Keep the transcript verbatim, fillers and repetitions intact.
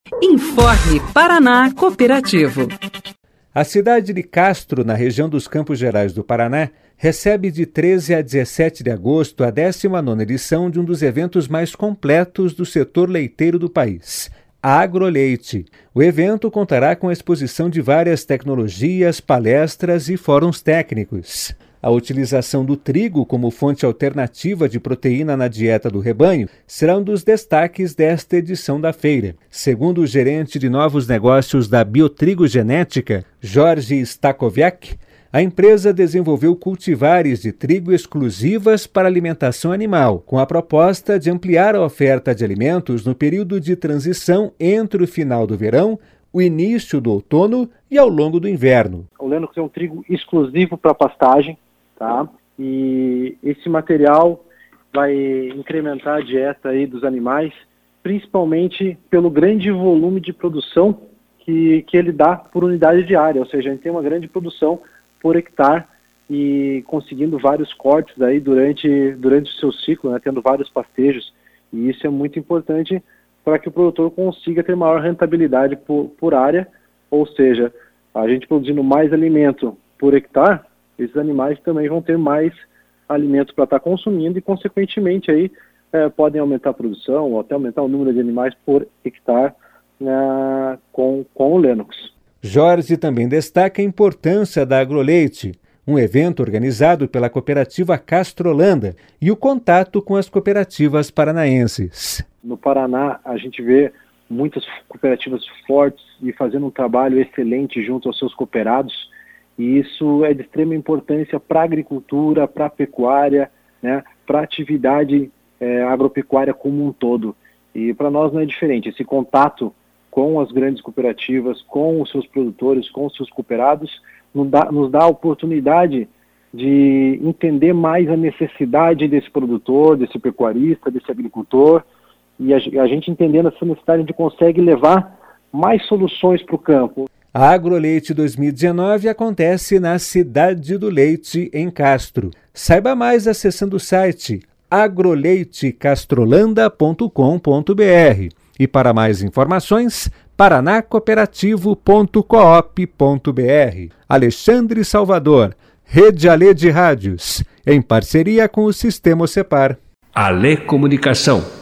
Informe Paraná Cooperativo. A cidade de Castro, na região dos Campos Gerais do Paraná, recebe de treze a dezessete de agosto a décima nona edição de um dos eventos mais completos do setor leiteiro do país, a Agroleite. O evento contará com a exposição de várias tecnologias, palestras e fóruns técnicos. A utilização do trigo como fonte alternativa de proteína na dieta do rebanho será um dos destaques desta edição da feira. Segundo o gerente de novos negócios da Biotrigo Genética, Jorge Stakoviak, a empresa desenvolveu cultivares de trigo exclusivas para alimentação animal, com a proposta de ampliar a oferta de alimentos no período de transição entre o final do verão, o início do outono e ao longo do inverno. O Lennox é um trigo exclusivo para pastagem, tá? E esse material vai incrementar a dieta aí dos animais, principalmente pelo grande volume de produção que, que ele dá por unidade diária, ou seja, a gente tem uma grande produção por hectare e conseguindo vários cortes aí durante, durante o seu ciclo, né, tendo vários pastejos, e isso é muito importante para que o produtor consiga ter maior rentabilidade por, por área, ou seja, a gente produzindo mais alimento por hectare, esses animais também vão ter mais alimento para estar consumindo e, consequentemente, aí, é, podem aumentar a produção ou até aumentar o número de animais por hectare né, com, com o Lennox. Jorge também destaca a importância da Agroleite, um evento organizado pela cooperativa Castrolanda e o contato com as cooperativas paranaenses. No Paraná, a gente vê muitas cooperativas fortes e fazendo um trabalho excelente junto aos seus cooperados, e isso é de extrema importância para a agricultura, para a pecuária, né, para a atividade é, agropecuária como um todo. E para nós não é diferente, esse contato com as grandes cooperativas, com os seus produtores, com os seus cooperados, nos dá, nos dá a oportunidade de entender mais a necessidade desse produtor, desse pecuarista, desse agricultor, e a, a gente entendendo essa necessidade, a gente consegue levar mais soluções para o campo. A Agroleite dois mil e dezenove acontece na Cidade do Leite, em Castro. Saiba mais acessando o site agroleite castrolanda ponto com ponto b r. E para mais informações, paraná cooperativo ponto coop ponto b r. Alexandre Salvador, Rede Alê de Rádios, em parceria com o Sistema Ocepar. Alê Comunicação.